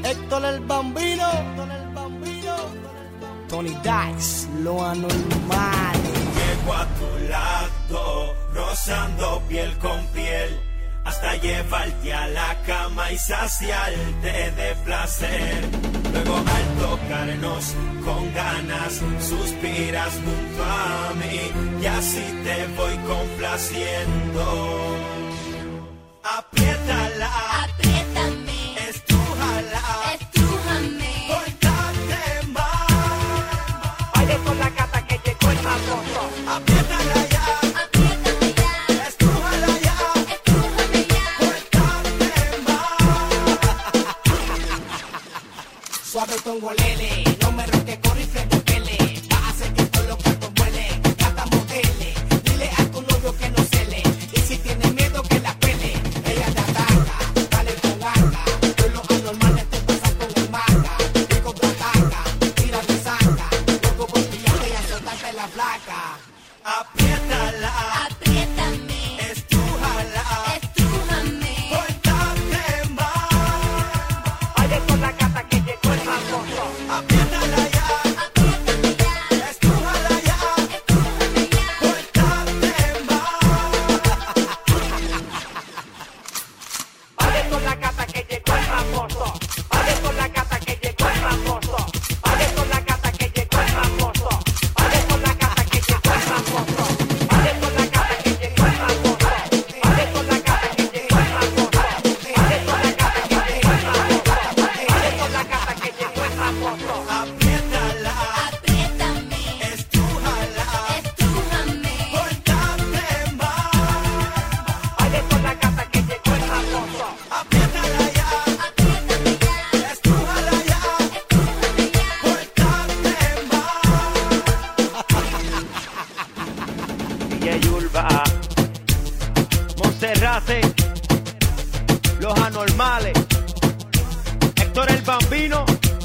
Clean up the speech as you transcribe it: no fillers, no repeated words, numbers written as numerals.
Héctor el Bambino, Tony Dice, lo anormal. Llego a tu lado, rozando piel con piel, hasta llevarte a la cama y saciarte de placer. Luego al tocarnos con ganas, suspiras junto a mí y así te voy complaciendo. Apriétala, Apriétame, estrújala, estrújame. pórtate mal. Vaya con la gata que llegó el famoso. Apriétala ya, Apriétame ya, estrújala ya, estrújame ya. pórtate mal. Suave tongolele, no me roque, corre y frente pele. Va a hacer que todos los gatos vuelen, gata modele. Dile a tu novio que no cele, y si tiene miedo que la pele. Ella te ataca, dale con garra. Tú lo anormal te pasas con el manga. Y contraataca, tira de saca. Luego golpearte y a soltarte la placa. Apriétala, Apriétame, estrújala, estrújame. pórtate mal. Vaya con la gata que llegó el famoso. Apriétala ya, Apriétame ya, estrújala ya, estrújame ya. pórtate mal. Vaya con la gata que llegó el famoso. Vaya con la gata que llegó el famoso. Vaya con la gata que llegó el famoso. Vaya con la gata que llegó el famoso. Vaya con la gata que llegó el famoso. Vaya con la gata que llegó el famoso. Vaya con la gata que llegó el famoso. Vaya con la gata que llegó el famoso. Apriétala, Apriétame, estrújala, estrújame. pórtate mal. Vaya con la gata que llegó el famoso. Apriétala ya, Apriétame ya, estrújala ya, estrújame ya. pórtate mal. DJ Urba, Monserrate, Los Anormales, Héctor el Bambino,